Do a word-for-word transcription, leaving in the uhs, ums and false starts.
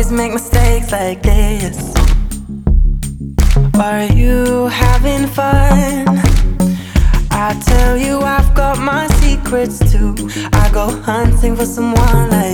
always make mistakes like this. Are you having fun? I tell you I've got my secrets too. I go hunting for someone like